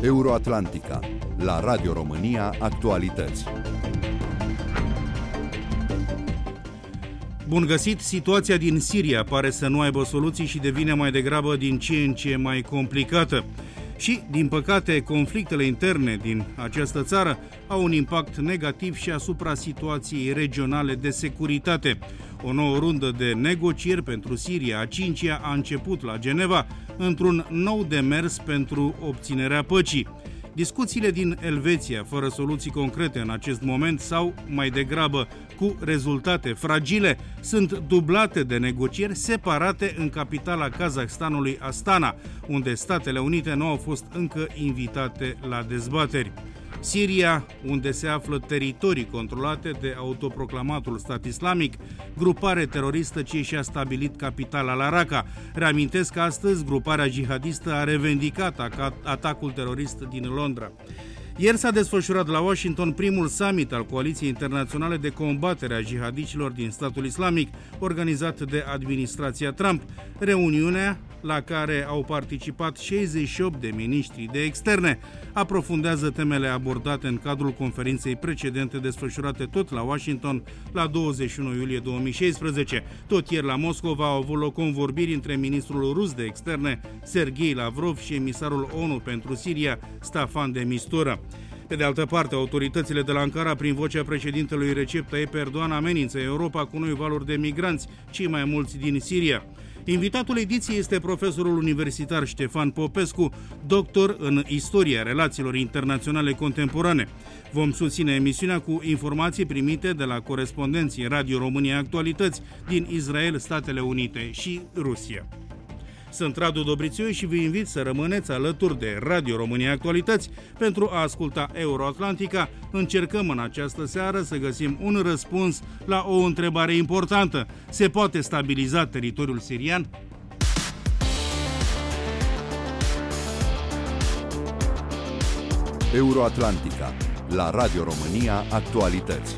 Euroatlantica, la Radio România Actualități. Bun găsit! Situația din Siria pare să nu aibă soluții și devine mai degrabă din ce în ce mai complicată. Și, din păcate, conflictele interne din această țară au un impact negativ și asupra situației regionale de securitate. O nouă rundă de negocieri pentru Siria, a cincea, a început la Geneva, într-un nou demers pentru obținerea păcii. Discuțiile din Elveția, fără soluții concrete în acest moment sau, mai degrabă, cu rezultate fragile, sunt dublate de negocieri separate în capitala Kazahstanului, Astana, unde Statele Unite nu au fost încă invitate la dezbateri. Siria, unde se află teritorii controlate de autoproclamatul stat islamic, grupare teroristă ce și-a stabilit capitala la Raqqa. Reamintesc că astăzi gruparea jihadistă a revendicat atacul terorist din Londra. Ieri s-a desfășurat la Washington primul summit al Coaliției Internaționale de Combatere a Jihadiștilor din statul islamic, organizat de administrația Trump. Reuniunea, la care au participat 68 de miniștri de externe, aprofundează temele abordate în cadrul conferinței precedente desfășurate tot la Washington la 21 iulie 2016. Tot ieri la Moscova au avut loc convorbiri între ministrul rus de externe, Sergei Lavrov, și emisarul ONU pentru Siria, Staffan de Mistura. Pe de altă parte, autoritățile de la Ankara, prin vocea președintelui Recep Tayyip Erdogan, amenință Europa cu noi valuri de migranți, cei mai mulți din Siria. Invitatul ediției este profesorul universitar Ștefan Popescu, doctor în istoria relațiilor internaționale contemporane. Vom susține emisiunea cu informații primite de la corespondenții Radio România Actualități din Israel, Statele Unite și Rusia. Sunt Radu Dobrițiu și vă invit să rămâneți alături de Radio România Actualități pentru a asculta Euroatlantica. Încercăm în această seară să găsim un răspuns la o întrebare importantă. Se poate stabiliza teritoriul sirian? Euroatlantica, la Radio România Actualități.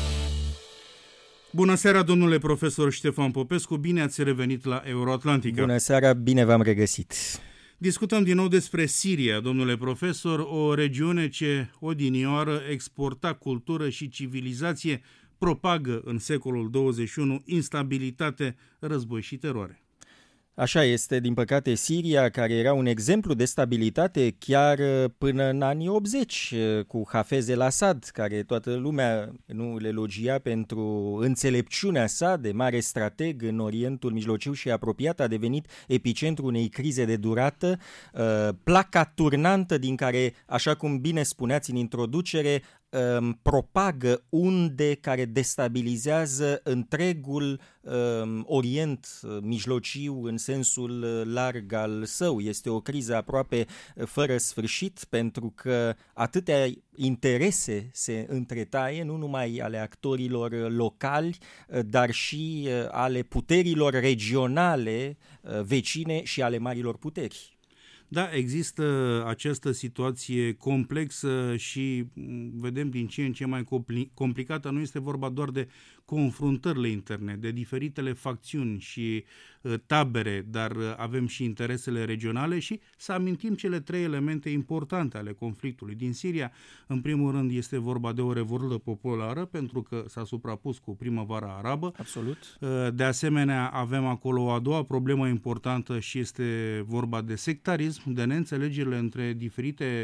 Bună seara, domnule profesor Ștefan Popescu, bine ați revenit la Euroatlantica. Bună seara, bine v-am regăsit. Discutăm din nou despre Siria, domnule profesor, o regiune ce odinioară exporta cultură și civilizație, propagă în secolul 21 instabilitate, război și teroare. Așa este, din păcate, Siria, care era un exemplu de stabilitate chiar până în anii 80, cu Hafez el-Assad, care toată lumea nu le elogia pentru înțelepciunea sa de mare strateg în Orientul Mijlociu și apropiat, a devenit epicentru unei crize de durată, placa turnantă din care, așa cum bine spuneați în introducere, propagă unde care destabilizează întregul Orient Mijlociu în sensul larg al său. Este o criză aproape fără sfârșit, pentru că atâtea interese se întretaie, nu numai ale actorilor locali, dar și ale puterilor regionale vecine și ale marilor puteri. Da, există această situație complexă și vedem din ce în ce mai complicată. Nu este vorba doar de confruntările interne, de diferitele facțiuni și tabere, dar avem și interesele regionale și să amintim cele trei elemente importante ale conflictului din Siria. În primul rând este vorba de o revoltă populară, pentru că s-a suprapus cu primăvara arabă. Absolut. De asemenea, avem acolo o a doua problemă importantă și este vorba de sectarism, de neînțelegerile între diferite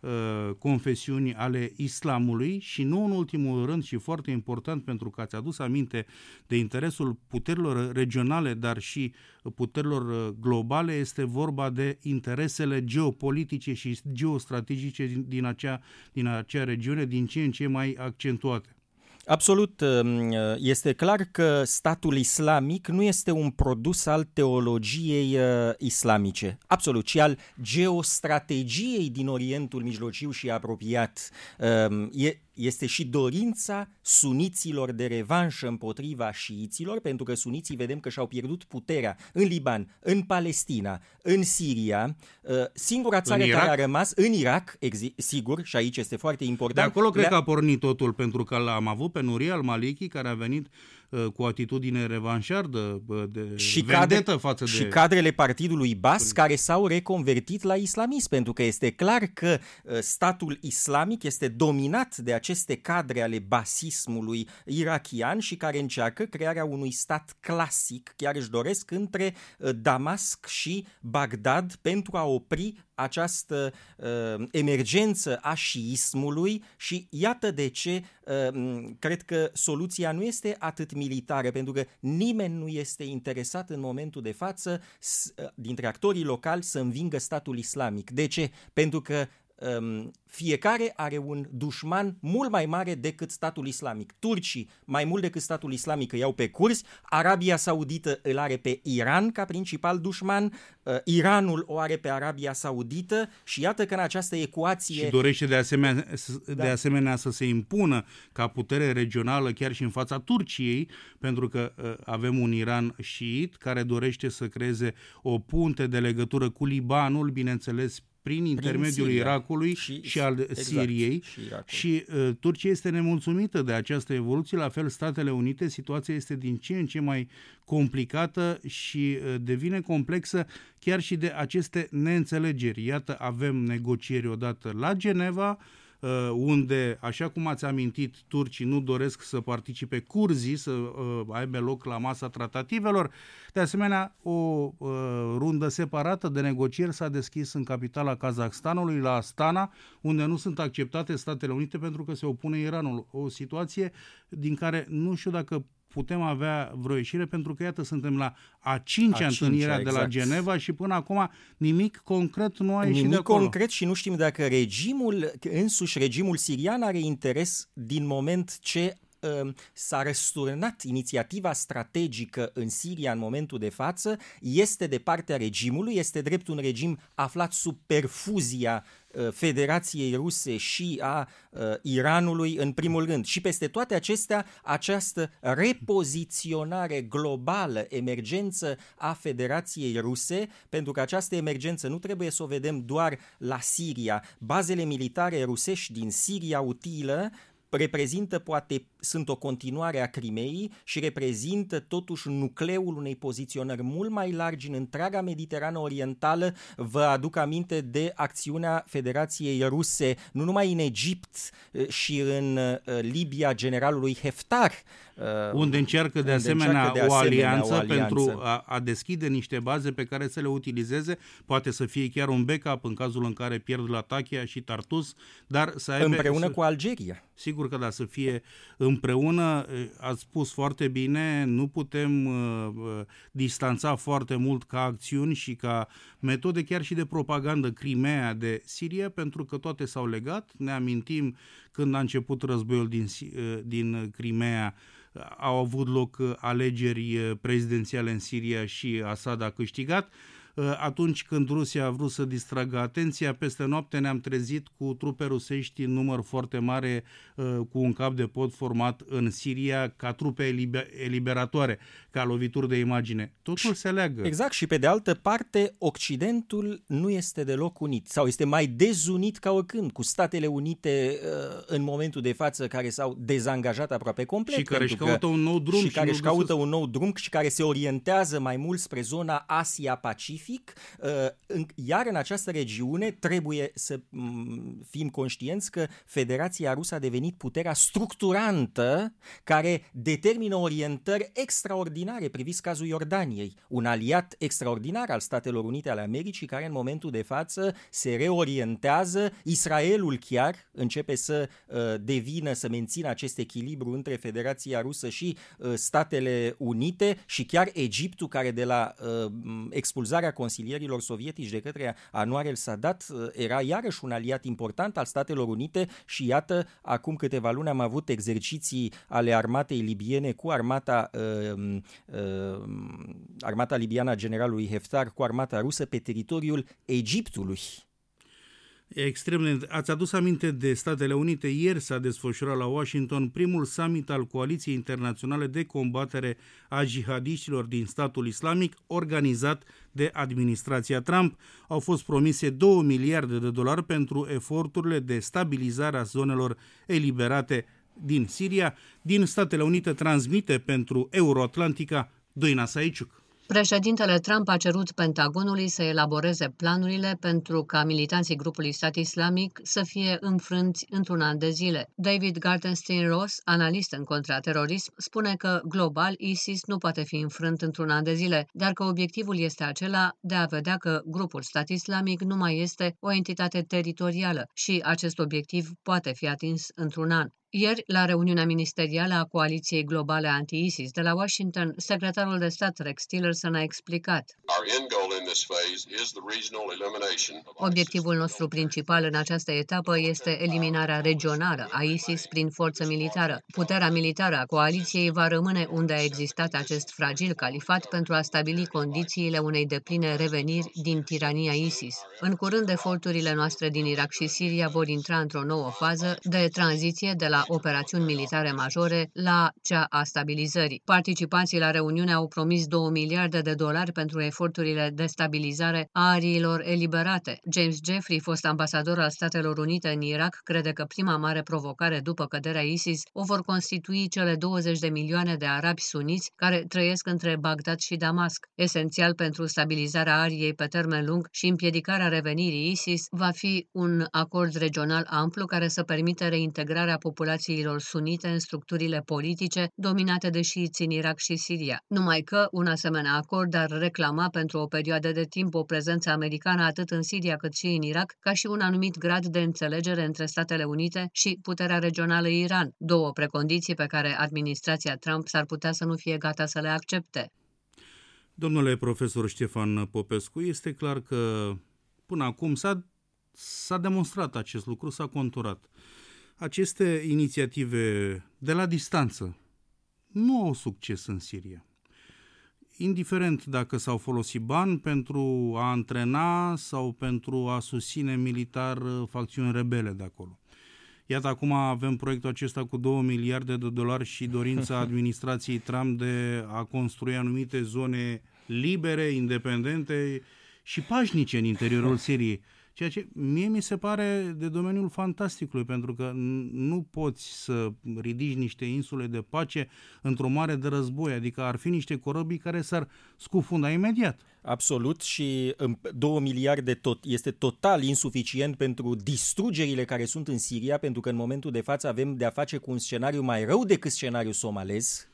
confesiuni ale islamului și nu în ultimul rând și foarte important, pentru că ați adus aminte de interesul puterilor regionale, dar și puterilor globale, este vorba de interesele geopolitice și geostrategice din acea regiune, din ce în ce mai accentuate. Absolut. Este clar că statul islamic nu este un produs al teologiei islamice, absolut, ci al geostrategiei din Orientul Mijlociu și apropiat. este și dorința suniților de revanșă împotriva șiiților, pentru că suniții vedem că și-au pierdut puterea în Liban, în Palestina, în Siria, singura țară care a rămas, în Irak, sigur, și aici este foarte important. De acolo cred că a pornit totul, pentru că l-am avut pe Nuri al-Maliki, care a venit cu o atitudine revanșardă, de vendetă față de... Și cadrele partidului Bas care s-au reconvertit la islamism, pentru că este clar că statul islamic este dominat de aceste cadre ale basismului irachian și care încearcă crearea unui stat clasic, chiar își doresc, între Damasc și Bagdad pentru a opri această emergență a șiismului și iată de ce cred că soluția nu este atât militară, pentru că nimeni nu este interesat în momentul de față dintre actorii locali să învingă statul islamic. De ce? Pentru că fiecare are un dușman mult mai mare decât statul islamic. Turcii, mai mult decât statul islamic, îi iau pe curzi, Arabia Saudită îl are pe Iran ca principal dușman, Iranul o are pe Arabia Saudită și iată că în această ecuație... Și dorește de asemenea să se impună ca putere regională chiar și în fața Turciei, pentru că avem un Iran șiit care dorește să creeze o punte de legătură cu Libanul, bineînțeles, prin intermediul Irakului și al Siriei. Și Turcia este nemulțumită de această evoluție, la fel Statele Unite, situația este din ce în ce mai complicată și devine complexă chiar și de aceste neînțelegeri. Iată, avem negocieri odată la Geneva, unde, așa cum ați amintit, turcii nu doresc să participe curzii, să aibă loc la masa tratativelor. De asemenea, o rundă separată de negocieri s-a deschis în capitala Kazahstanului, la Astana, unde nu sunt acceptate Statele Unite pentru că se opune Iranul. O situație din care nu știu dacă putem avea vreo ieșire, pentru că, iată, suntem la a cincea întâlnire de la Geneva și până acum nimic concret nu a ieșit de acolo. Nimic concret și nu știm dacă însuși regimul sirian are interes, din moment ce s-a răsturnat inițiativa strategică în Siria în momentul de față, este de partea regimului, este drept un regim aflat sub perfuzia Federației Ruse și a Iranului în primul rând. Și peste toate acestea, această repoziționare globală, emergență a Federației Ruse, pentru că această emergență nu trebuie să o vedem doar la Siria. Bazele militare rusești din Siria utilă reprezintă, poate sunt o continuare a Crimeii și reprezintă totuși nucleul unei poziționări mult mai largi în întreaga Mediterană Orientală. Vă aduc aminte de acțiunea Federației Ruse, nu numai în Egipt și în Libia generalului Haftar, unde încearcă de asemenea o alianță pentru a deschide niște baze pe care să le utilizeze, poate să fie chiar un backup în cazul în care pierd Latakia și Tartus, dar să aibă... Împreună cu Algeria. Sigur că da, să fie împreună. Ați spus foarte bine, nu putem distanța foarte mult ca acțiuni și ca metode chiar și de propagandă Crimea de Siria, pentru că toate s-au legat. Ne amintim când a început războiul din Crimea, au avut loc alegeri prezidențiale în Siria și Assad a câștigat. Atunci când Rusia a vrut să distragă atenția, peste noapte ne-am trezit cu trupe rusești în număr foarte mare, cu un cap de pod format în Siria ca trupe eliberatoare, ca lovituri de imagine. Totul se leagă. Exact, și pe de altă parte, Occidentul nu este deloc unit sau este mai dezunit ca oricând, cu Statele Unite în momentul de față care s-au dezangajat aproape complet. Și care își caută un nou drum. Și care își caută un nou drum și care se orientează mai mult spre zona Asia-Pacific. Iar în această regiune trebuie să fim conștienți că Federația Rusă a devenit puterea structurantă care determină orientări extraordinare. Priviți cazul Iordaniei, un aliat extraordinar al Statelor Unite ale Americii, care în momentul de față se reorientează. Israelul chiar începe să devină, să mențină acest echilibru între Federația Rusă și Statele Unite, și chiar Egiptul, care de la expulzarea consilierilor sovietici de către Anwar el-Sadat era iarăși un aliat important al Statelor Unite, și iată, acum câteva luni am avut exerciții ale armatei libiene cu armata libiană a generalului Haftar cu armata rusă pe teritoriul Egiptului. Ați adus aminte de Statele Unite. Ieri s-a desfășurat la Washington primul summit al Coaliției Internaționale de Combatere a Jihadiștilor din Statul Islamic, organizat de administrația Trump. Au fost promise $2 miliarde pentru eforturile de stabilizare a zonelor eliberate din Siria. Din Statele Unite transmite pentru Euroatlantica Doina Saiciuc. Președintele Trump a cerut Pentagonului să elaboreze planurile pentru ca militanții grupului Stat Islamic să fie înfrânți într-un an de zile. David Gartenstein-Ross, analist în contraterorism, spune că global ISIS nu poate fi înfrânt într-un an de zile, dar că obiectivul este acela de a vedea că grupul Stat Islamic nu mai este o entitate teritorială și acest obiectiv poate fi atins într-un an. Ieri, la reuniunea ministerială a Coaliției Globale Anti-ISIS de la Washington, secretarul de stat Rex Tillerson a explicat: obiectivul nostru principal în această etapă este eliminarea regională a ISIS prin forță militară. Puterea militară a coaliției va rămâne unde a existat acest fragil califat pentru a stabili condițiile unei depline reveniri din tirania ISIS. În curând, eforturile noastre din Irak și Siria vor intra într-o nouă fază de tranziție de la operațiuni militare majore la cea a stabilizării. Participanții la reuniune au promis $2 miliarde pentru eforturile de stabilizare a ariilor eliberate. James Jeffrey, fost ambasador al Statelor Unite în Irak, crede că prima mare provocare după căderea ISIS o vor constitui cele 20 de milioane de arabi suniți care trăiesc între Bagdad și Damasc. Esențial pentru stabilizarea ariei pe termen lung și împiedicarea revenirii ISIS va fi un acord regional amplu care să permită reintegrarea populațiilor sunite în structurile politice dominate de șiiți în Irak și Siria. Numai că un asemenea acord ar reclama pentru o perioadă de timp o prezență americană atât în Siria cât și în Irak, ca și un anumit grad de înțelegere între Statele Unite și puterea regională Iran, două precondiții pe care administrația Trump s-ar putea să nu fie gata să le accepte. Domnule profesor Ștefan Popescu, este clar că până acum s-a demonstrat acest lucru, s-a conturat. Aceste inițiative de la distanță nu au succes în Siria. Indiferent dacă s-au folosit bani pentru a antrena sau pentru a susține militar facțiuni rebele de acolo. Iată, acum avem proiectul acesta cu $2 miliarde și dorința administrației Trump de a construi anumite zone libere, independente și pașnice în interiorul Siriei. Ceea ce mie mi se pare de domeniul fantasticului, pentru că nu poți să ridici niște insule de pace într-o mare de război, adică ar fi niște corăbii care s-ar scufunda imediat. Absolut, și 2 miliarde este total insuficient pentru distrugerile care sunt în Siria, pentru că în momentul de față avem de a face cu un scenariu mai rău decât scenariul somalez.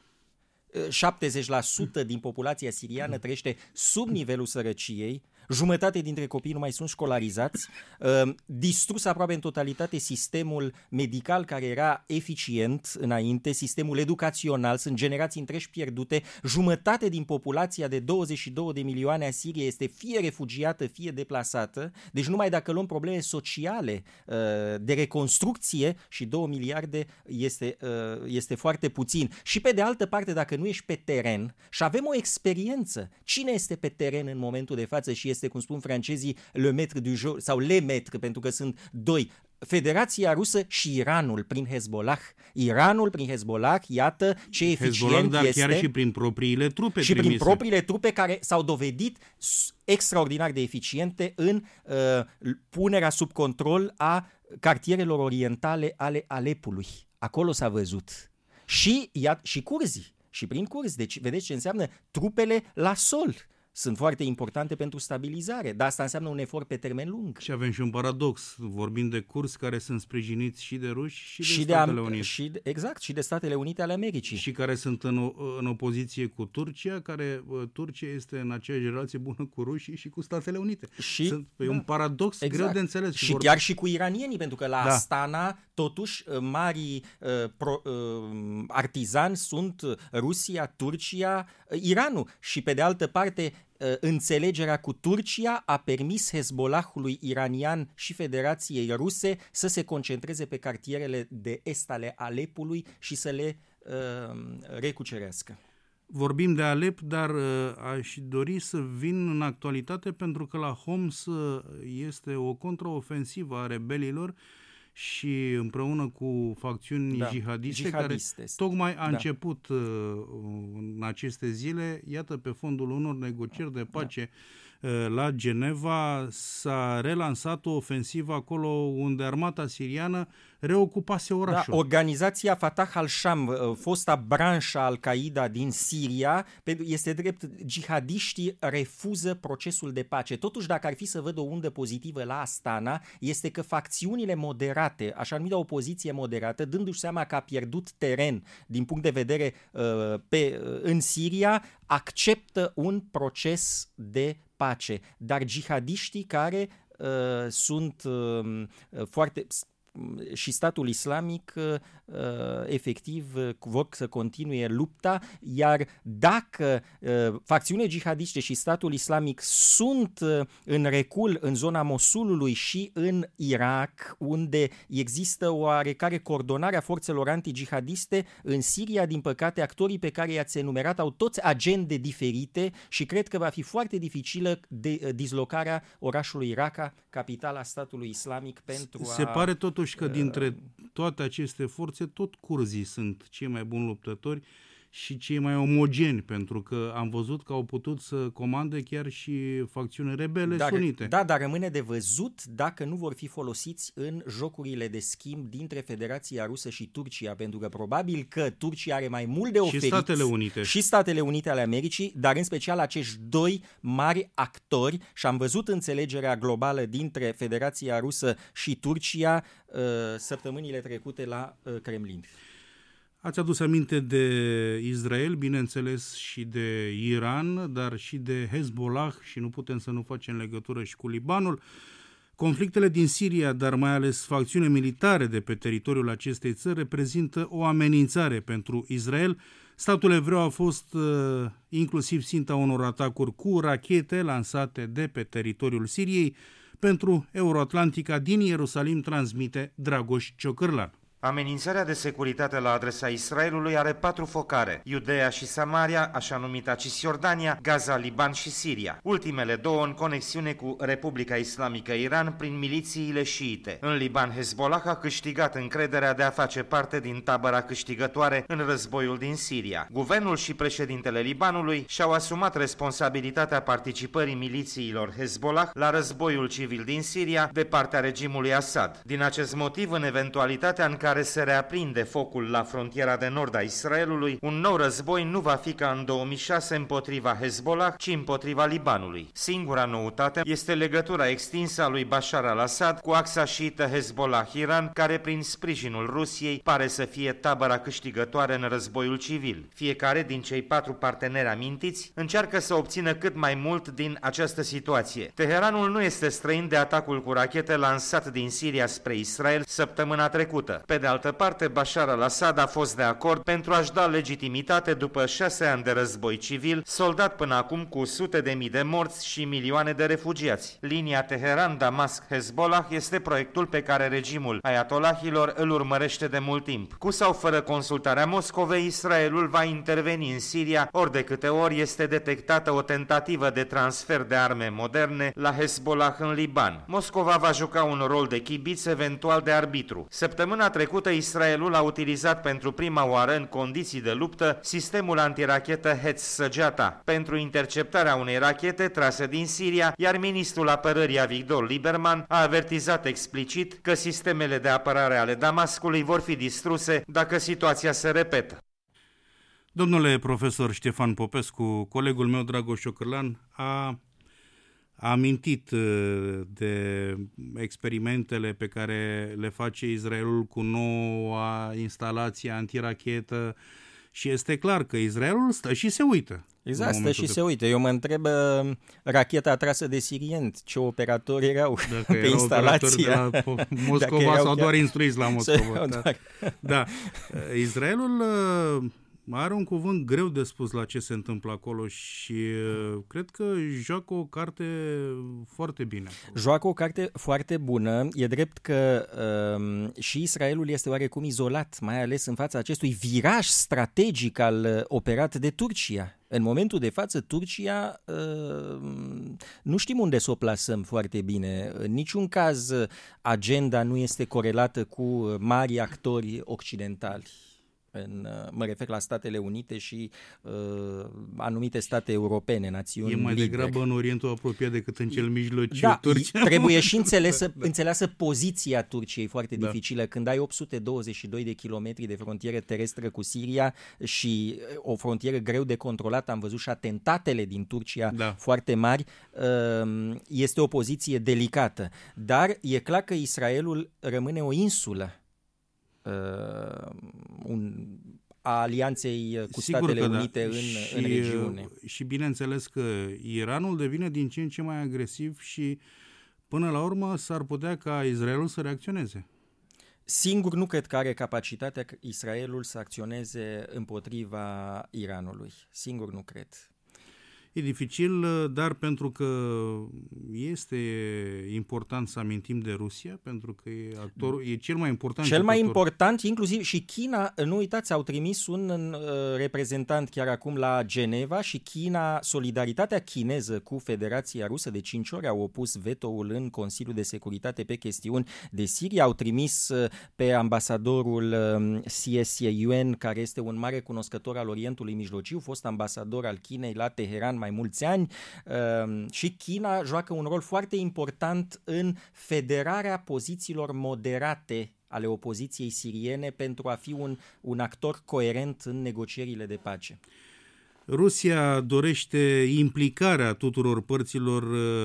70% din populația siriană trăiește sub nivelul sărăciei, jumătate dintre copii nu mai sunt școlarizați, distrus aproape în totalitate sistemul medical care era eficient înainte, sistemul educațional, sunt generații întregi pierdute, jumătate din populația de 22 de milioane a Siriei este fie refugiată, fie deplasată, deci numai dacă luăm probleme sociale de reconstrucție și 2 miliarde este foarte puțin. Și pe de altă parte, dacă nu ești pe teren și avem o experiență, cine este pe teren în momentul de față și este, cum spun francezii, le maître du jeu sau les maîtres, pentru că sunt doi, Federația Rusă și Iranul prin Hezbollah. Iranul prin Hezbollah, iată ce eficient dar este. Chiar și prin propriile trupe și trimise. prin propriile trupe care s-au dovedit extraordinar de eficiente în punerea sub control a cartierelor orientale ale Alepului. Acolo s-a văzut. Și curzii. Și prin curzi. Deci vedeți ce înseamnă trupele la sol. Sunt foarte importante pentru stabilizare, dar asta înseamnă un efort pe termen lung. Și avem și un paradox, vorbim de curzi care sunt sprijiniți și de ruși și de Statele Unite. Exact, și de Statele Unite ale Americii. Și care sunt în opoziție cu Turcia, care Turcia este în aceeași relație bună cu rușii și cu Statele Unite. E un paradox greu de înțeles. Și chiar și cu iranienii, pentru că la Astana, totuși, marii artizani sunt Rusia, Turcia, Iranul. Și pe de altă parte, înțelegerea cu Turcia a permis Hezbollahului iranian și Federației Ruse să se concentreze pe cartierele de est ale Alepului și să le recucerească. Vorbim de Alep, dar aș dori să vin în actualitate pentru că la Homs este o contraofensivă a rebelilor și împreună cu facțiuni jihadiste care tocmai a început în aceste zile, iată, pe fondul unor negocieri de pace la Geneva, s-a relansat o ofensivă acolo unde armata siriană reocupase orașul. Da, organizația Fatah al-Sham, fosta branșă Al-Qaeda din Siria, este drept, jihadiștii refuză procesul de pace. Totuși, dacă ar fi să văd o undă pozitivă la Astana, este că facțiunile moderate, așa numită opoziție moderată, dându-și seama că a pierdut teren din punct de vedere în Siria, acceptă un proces de pace. Dar jihadiștii care sunt foarte... și statul islamic efectiv vor să continue lupta, iar dacă facțiunile jihadiste și statul islamic sunt în recul în zona Mosulului și în Irak, unde există o oarecare coordonare a forțelor anti-jihadiste, în Siria, din păcate, actorii pe care i-ați enumerat au toți agende diferite și cred că va fi foarte dificilă dislocarea orașului Raqqa, capitala statului islamic, pentru Se pare totuși că dintre toate aceste forțe tot curzii sunt cei mai buni luptători și cei mai omogeni, pentru că am văzut că au putut să comande chiar și facțiuni rebele sunite. Da, dar rămâne de văzut dacă nu vor fi folosiți în jocurile de schimb dintre Federația Rusă și Turcia, pentru că probabil că Turcia are mai mult de oferit. Și Statele Unite ale Americii, dar în special acești doi mari actori, și am văzut înțelegerea globală dintre Federația Rusă și Turcia săptămânile trecute la Kremlin. Ați adus aminte de Israel, bineînțeles, și de Iran, dar și de Hezbollah și nu putem să nu facem legătură și cu Libanul. Conflictele din Siria, dar mai ales facțiunile militare de pe teritoriul acestei țări, reprezintă o amenințare pentru Israel. Statul evreu a fost inclusiv ținta unor atacuri cu rachete lansate de pe teritoriul Siriei. Pentru Euroatlantica din Ierusalim transmite Dragoș Ciocârlan. Amenințarea de securitate la adresa Israelului are 4 focare: Iudeea și Samaria, așa numita Cisjordania, Gaza, Liban și Siria. Ultimele două în conexiune cu Republica Islamică Iran prin milițiile șiite. În Liban, Hezbollah a câștigat încrederea de a face parte din tabăra câștigătoare în războiul din Siria. Guvernul și președintele Libanului și-au asumat responsabilitatea participării milițiilor Hezbollah la războiul civil din Siria de partea regimului Assad. Din acest motiv, în eventualitatea în care se reaprinde focul la frontiera de nord a Israelului, un nou război nu va fi ca în 2006 împotriva Hezbollah, ci împotriva Libanului. Singura noutate este legătura extinsă a lui Bashar al-Assad cu axa șiită Hezbollah-Iran, care prin sprijinul Rusiei pare să fie tabăra câștigătoare în războiul civil. Fiecare din cei 4 parteneri amintiți încearcă să obțină cât mai mult din această situație. Teheranul nu este străin de atacul cu rachete lansat din Siria spre Israel săptămâna trecută. Pe de altă parte, Bashar al-Assad a fost de acord pentru a-și da legitimitate după 6 ani de război civil, soldat până acum cu sute de mii de morți și milioane de refugiați. Linia Teheran-Damasc-Hezbollah este proiectul pe care regimul ayatollahilor îl urmărește de mult timp. Cu sau fără consultarea Moscovei, Israelul va interveni în Siria ori de câte ori este detectată o tentativă de transfer de arme moderne la Hezbollah în Liban. Moscova va juca un rol de chibiț, eventual de arbitru. Săptămâna trecută, Israelul a utilizat pentru prima oară în condiții de luptă sistemul antirachetă Hetz-Săgeata pentru interceptarea unei rachete trase din Siria, iar ministrul apărării Avigdor Lieberman a avertizat explicit că sistemele de apărare ale Damascului vor fi distruse dacă situația se repetă. Domnule profesor Ștefan Popescu, colegul meu Dragoș Ciocârlan a amintit de experimentele pe care le face Israelul cu noua instalație antirachetă și este clar că Israelul stă și se uită. Exact, stă și se uită. Eu mă întreb, racheta trasă de sirieni, ce operatori erau pe instalație? De la Moscova sau doar instruiți la Moscova? Da. Israelul are un cuvânt greu de spus la ce se întâmplă acolo și cred că joacă o carte foarte bine. Joacă o carte foarte bună. E drept că și Israelul este oarecum izolat, mai ales în fața acestui viraj strategic operat de Turcia. În momentul de față, Turcia nu știm unde să o plasăm foarte bine. În niciun caz agenda nu este corelată cu mari actori occidentali. Mă refer la Statele Unite și anumite state europene, națiuni lideri. E mai degrabă în Orientul Apropiat decât în cel mijlociu. Da, Turcia. Trebuie și înțeleasă poziția Turciei foarte dificilă. Când ai 822 de kilometri de frontieră terestră cu Siria și o frontieră greu de controlat, am văzut și atentatele din Turcia foarte mari, este o poziție delicată. Dar e clar că Israelul rămâne o insulă a alianței cu Statele Unite în regiune. Și bineînțeles că Iranul devine din ce în ce mai agresiv și până la urmă s-ar putea ca Israelul să reacționeze. Singur nu cred că are capacitatea Israelul să acționeze împotriva Iranului. Singur nu cred. E dificil, dar pentru că este important să amintim de Rusia, pentru că e cel mai important. Cel mai important, inclusiv și China, nu uitați, au trimis un reprezentant chiar acum la Geneva și China, solidaritatea chineză cu Federația Rusă de 5 ori au opus veto-ul în Consiliul de Securitate pe chestiuni de Siria, au trimis pe ambasadorul CSE Yuan, care este un mare cunoscător al Orientului Mijlociu, fost ambasador al Chinei la Teheran mai mulți ani și China joacă un rol foarte important în federarea pozițiilor moderate ale opoziției siriene pentru a fi un actor coerent în negocierile de pace. Rusia dorește implicarea tuturor părților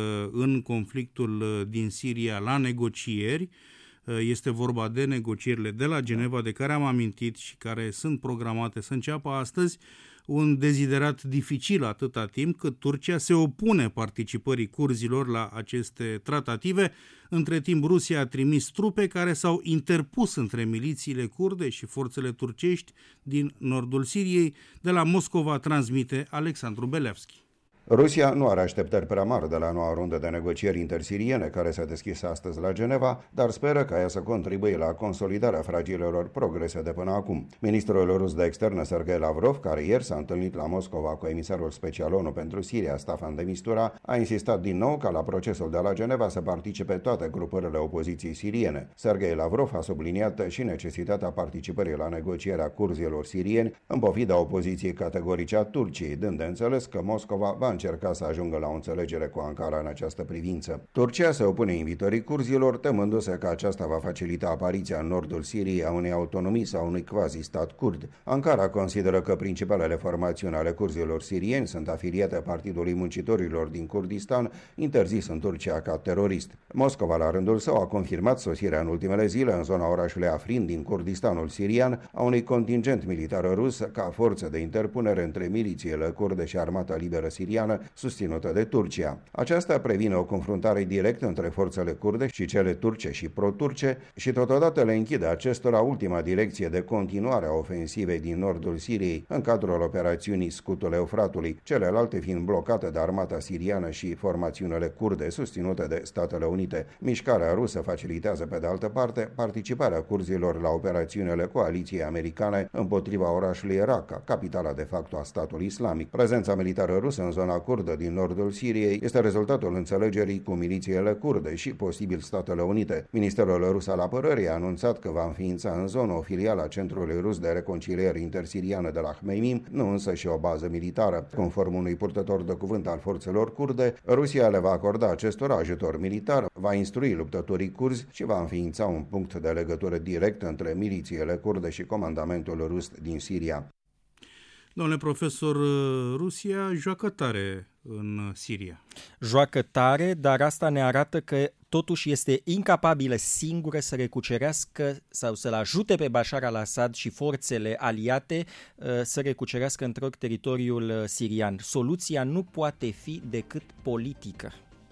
în conflictul din Siria la negocieri. Este vorba de negocierile de la Geneva, de care am amintit și care sunt programate să înceapă astăzi, un deziderat dificil atâta timp cât Turcia se opune participării curzilor la aceste tratative. Între timp, Rusia a trimis trupe care s-au interpus între milițiile kurde și forțele turcești din nordul Siriei. De la Moscova transmite Alexandru Belevski. Rusia nu are așteptări prea mari de la noua rundă de negocieri intersiriene care s-a deschis astăzi la Geneva, dar speră ca ea să contribuie la consolidarea fragilelor progrese de până acum. Ministrul rus de externe Sergei Lavrov, care ieri s-a întâlnit la Moscova cu emisarul special ONU pentru Siria, Staffan de Mistura, a insistat din nou ca la procesul de la Geneva să participe toate grupările opoziției siriene. Sergei Lavrov a subliniat și necesitatea participării la negocierea curzilor sirieni în pofida opoziției categorice a Turciei, dând de înțeles că Moscova va încerca să ajungă la o înțelegere cu Ankara în această privință. Turcia se opune invitării curzilor, temându-se că aceasta va facilita apariția în nordul Siriei a unei autonomii sau unui quasi-stat kurd. Ankara consideră că principalele formațiuni ale curzilor sirieni sunt afiliate Partidului Muncitorilor din Kurdistan, interzis în Turcia ca terorist. Moscova, la rândul său, a confirmat sosirea în ultimele zile în zona orașului Afrin din Kurdistanul sirian a unui contingent militar rus ca forță de interpunere între milițiile kurde și armata liberă siriană susținută de Turcia. Aceasta previne o confruntare directă între forțele kurde și cele turce și pro-turce și totodată le închide acestora ultima direcție de continuare a ofensivei din nordul Siriei în cadrul operațiunii Scutul Eufratului, celelalte fiind blocate de armata siriană și formațiunile kurde susținute de Statele Unite. Mișcarea rusă facilitează pe de altă parte participarea curzilor la operațiunile coaliției americane împotriva orașului Raqqa, capitala de facto a statului islamic. Prezența militară rusă în zona kurdă din nordul Siriei este rezultatul înțelegerii cu milițiile kurde și posibil Statele Unite. Ministerul rus al apărării a anunțat că va înființa în zonă o filială a Centrului Rus de Reconciliere Intersiriană de la Hmeimim, nu însă și o bază militară. Conform unui purtător de cuvânt al forțelor kurde, Rusia le va acorda acestora ajutor militar, va instrui luptătorii kurzi și va înființa un punct de legătură direct între milițiile kurde și comandamentul rus din Siria. Domnule profesor, Rusia joacă tare în Siria. Joacă tare, dar asta ne arată că totuși este incapabilă singură să recucerească sau să-l ajute pe Bashar al-Assad și forțele aliate să recucerească întreg teritoriul sirian. Soluția nu poate fi decât politică.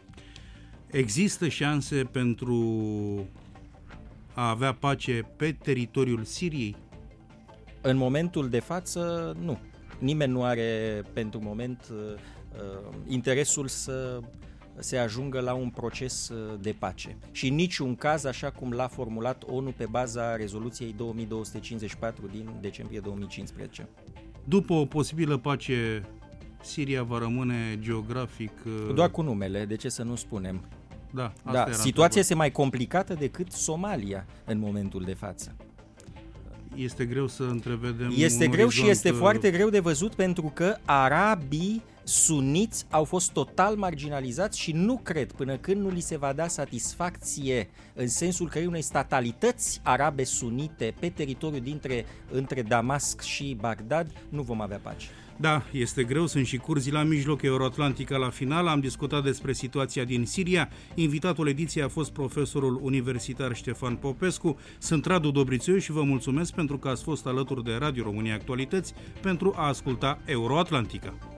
Există șanse pentru a avea pace pe teritoriul Siriei? În momentul de față, nu. Nimeni nu are, pentru moment, interesul să se ajungă la un proces de pace. Și în niciun caz, așa cum l-a formulat ONU pe baza rezoluției 2254 din decembrie 2015. După o posibilă pace, Siria va rămâne geografic... Doar cu numele, de ce să nu spunem? Da, situația este mai complicată decât Somalia în momentul de față. Este greu să întrevedem. Este greu și este foarte greu de văzut, pentru că arabii suniți au fost total marginalizați și nu cred, până când nu li se va da satisfacție în sensul creării unei statalități arabe sunite pe teritoriul între Damasc și Bagdad, nu vom avea pace. Da, este greu, sunt și curzii la mijloc, Euroatlantica la final. Am discutat despre situația din Siria. Invitatul ediției a fost profesorul universitar Ștefan Popescu. Sunt Radu Dobrițoiu și vă mulțumesc pentru că ați fost alături de Radio România Actualități pentru a asculta Euroatlantica.